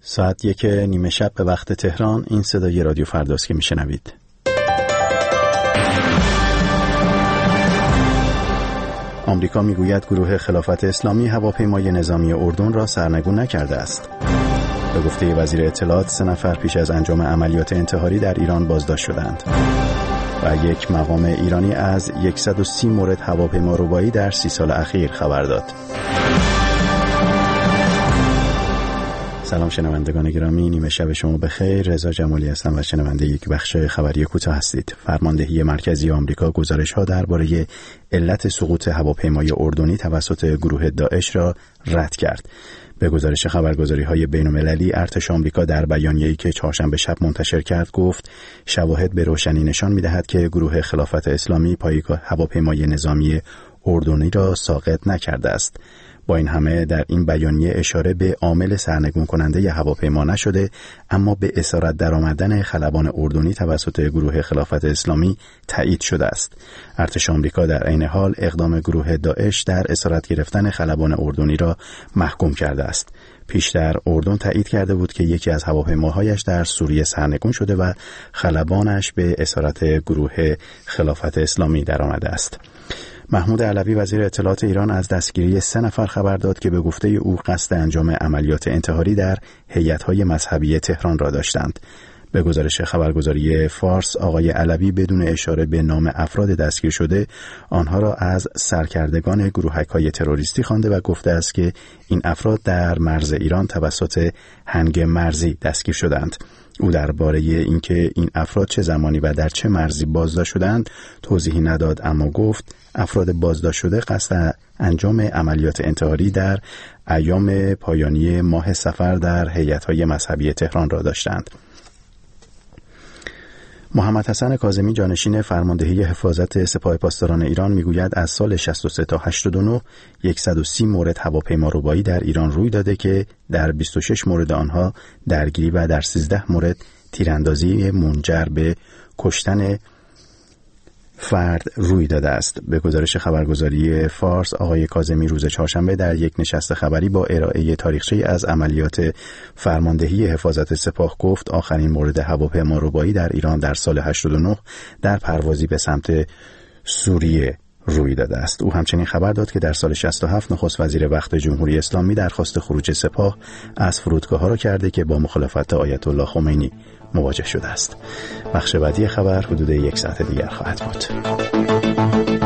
ساعت 1:30 شب به وقت تهران. این صدای رادیو فرداست که میشنوید. آمریکا میگوید گروه خلافت اسلامی هواپیمای نظامی اردن را سرنگون نکرده است. به گفته وزیر اطلاعات 3 نفر پیش از انجام عملیات انتحاری در ایران بازداشت شدند. و یک مقام ایرانی از 130 مورد هواپیما ربایی در 30 سال اخیر خبر داد. سلام شنوندگان گرامی، نیمه شب شما بخیر. رضا جمالی هستم و شنونده یک بخش خبری کوتاه هستید. فرماندهی مرکزی آمریکا گزارش‌ها درباره علت سقوط هواپیمای اردنی توسط گروه داعش را رد کرد. به گزارش خبرگزاری‌های بین‌المللی، ارتش آمریکا در بیانیه‌ای که چهارشنبه شب منتشر کرد گفت شواهد به روشنی نشان می‌دهد که گروه خلافت اسلامی پایگاه هواپیمای نظامی اردنی را ساقط نکرده است. با این همه در این بیانیه اشاره به عامل سرنگون کننده هواپیما نشده، اما به اسارت درآمدن خلبان اردنی توسط گروه خلافت اسلامی تایید شده است. ارتش آمریکا در عین حال اقدام گروه داعش در اسارت گرفتن خلبان اردنی را محکوم کرده است. پیشتر اردن تایید کرده بود که یکی از هواپیماهایش در سوریه سرنگون شده و خلبانش به اسارت گروه خلافت اسلامی درآمده است. محمود علوی وزیر اطلاعات ایران از دستگیری 3 نفر خبر داد که به گفته او قصد انجام عملیات انتحاری در هیئت‌های مذهبی تهران را داشتند. به گزارش خبرگزاری فارس، آقای علوی بدون اشاره به نام افراد دستگیر شده آنها را از سرکردگان گروهک‌های تروریستی خوانده و گفته است که این افراد در مرز ایران توسط هنگ مرزی دستگیر شدند. او درباره اینکه این افراد چه زمانی و در چه مرزی بازداشت شدند توضیحی نداد، اما گفت افراد بازداشت شده قصد انجام عملیات انتحاری در ایام پایانی ماه صفر در هیئت‌های مذهبی تهران را داشتند. محمد حسن کاظمی جانشین فرماندهی حفاظت سپاه پاسداران ایران میگوید از سال 63 تا 89 130 مورد هواپیما ربایی در ایران روی داده که در 26 مورد آنها درگیری و در 13 مورد تیراندازی منجر به کشتن فرد روی داده است. به گزارش خبرگزاری فارس، آقای کاظمی روز چهارشنبه در یک نشست خبری با ارائه تاریخچه از عملیات فرماندهی حفاظت سپاه گفت آخرین مورد هواپیما ربایی در ایران در سال 89 در پروازی به سمت سوریه روی داده است. او همچنین خبر داد که در سال 67 نخست وزیر وقت جمهوری اسلامی درخواست خروج سپاه از فرودگاه‌ها را کرده که با مخالفت آیت الله خمینی مواجه شده است. بخش بعدی خبر حدود 1 ساعت دیگر خواهد بود.